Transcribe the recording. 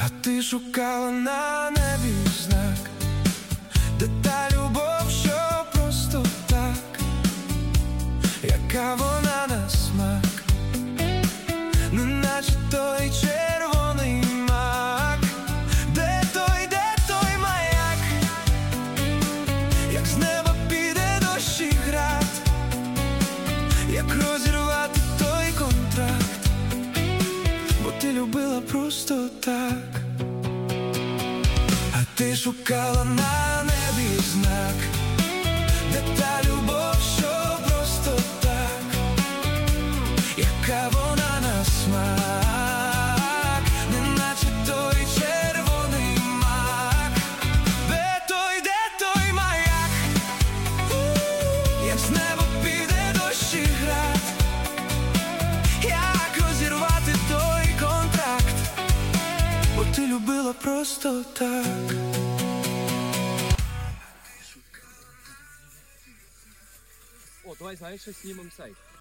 А ти шукала на небі знак, де та любов, що просто так, яка вона на смак, неначе той червоний мак. Де той маяк, як з неба піде дощ і град, як розірвати той контракт, бо ти любила просто так. А ти шукала на небі знак, де та любов, що просто так, яка вона на смак, неначе той червоний мак. Де той маяк, як з неба піде дощ і град, як розірвати той контракт, бо ти любила просто так. О, давай, знаєш, що знімемо цей.